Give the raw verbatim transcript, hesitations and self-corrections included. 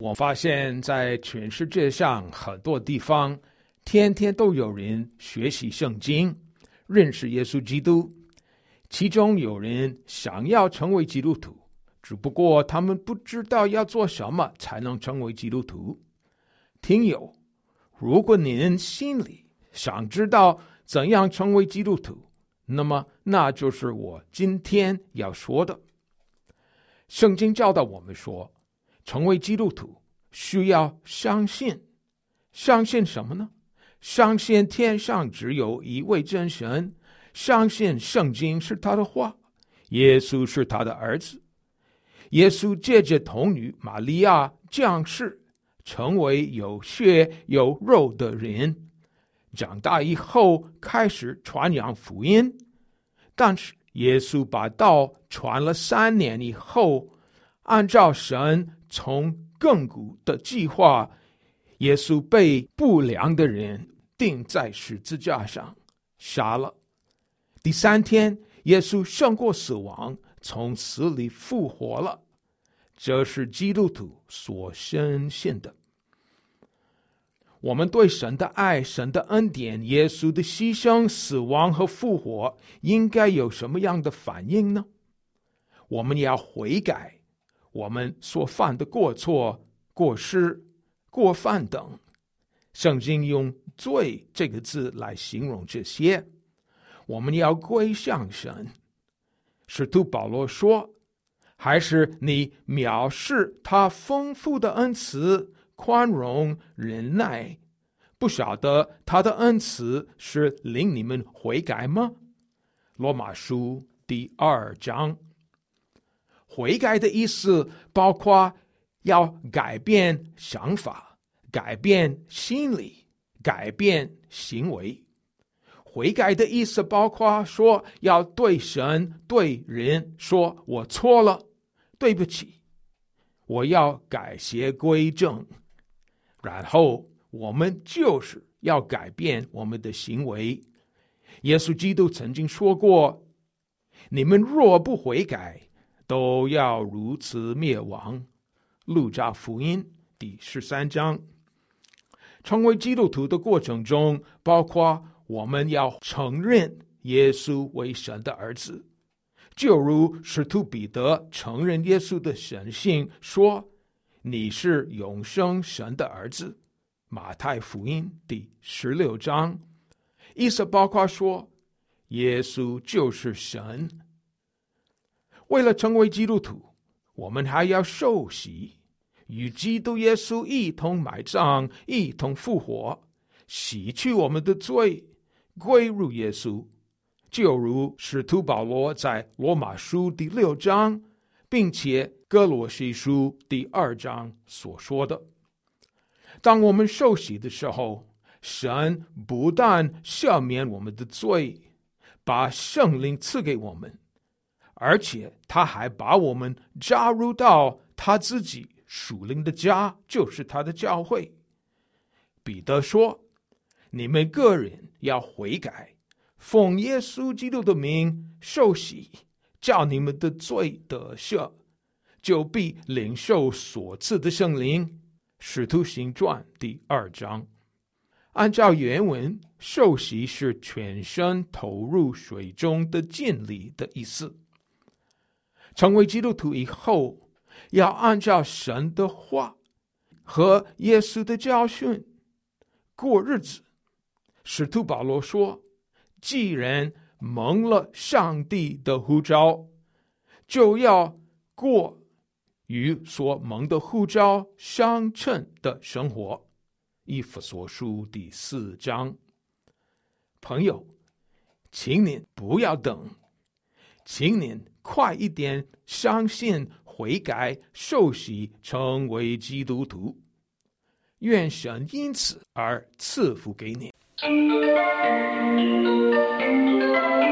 我发现在全世界上很多地方，天天都有人学习圣经，认识耶稣基督。其中有人想要成为基督徒，只不过他们不知道要做什么才能成为基督徒。听友，如果您心里想知道怎样成为基督徒，那么那就是我今天要说的。圣经教导我们说，成为基督徒需要相信。相信什么呢？相信天上只有一位真神，相信圣经是他的话，耶稣是他的儿子。耶稣借着童女玛利亚降世，成为有血有肉的人，长大以后开始传扬福音。但是耶稣把道传了三年以后，按照神从亘古的计划，耶稣被不良的人钉在十字架上杀了。第三天，耶稣胜过死亡，从死里复活了。这是基督徒所深信的。我们对神的爱、神的恩典、耶稣的牺牲、死亡和复活应该有什么样的反应呢？我们要悔改我们所犯的过错、过失、过犯等。圣经用罪这个字来形容这些。我们要归向神。使徒保罗说，还是你藐视他丰富的恩慈、宽容、忍耐，不晓得他的恩慈是令你们悔改吗？罗马书第二章。悔改的意思包括要改变想法，改变心理，改变行为。悔改的意思包括说要对神对人说，我错了，对不起，我要改邪归正。然后我们就是要改变我们的行为。耶稣基督曾经说过，你们若不悔改，都要如此灭亡。路加福音第十三章。成为基督徒的过程中，包括我们要承认耶稣为神的儿子，就如使徒彼得承认耶稣的神性，说你是永生神的儿子。马太福音第十六章。意思包括说耶稣就是神。为了成为基督徒，我们还要受洗，与基督耶稣一同埋葬，一同复活，洗去我们的罪，归入耶稣。就如使徒保罗在罗马书第六章，并且哥罗西书第二章所说的。当我们受洗的时候，神不但赦免我们的罪，把圣灵赐给我们，而且他还把我们加入到他自己属灵的家，就是他的教会。彼得说，你们个人要悔改，奉耶稣基督的名受洗，叫你们的罪得赦，就必领受所赐的圣灵。使徒行传第二章。按照原文，受洗是全身投入水中的浸礼的意思。成为基督徒以后，要按照神的话和耶稣的教训过日子。使徒保罗说，既然蒙了上帝的呼召，就要过与所蒙的呼召相称的生活。以弗所书第四章。朋友，请您不要等，请您快一点相信、悔改、受洗，成为基督徒。愿神因此而赐福给你。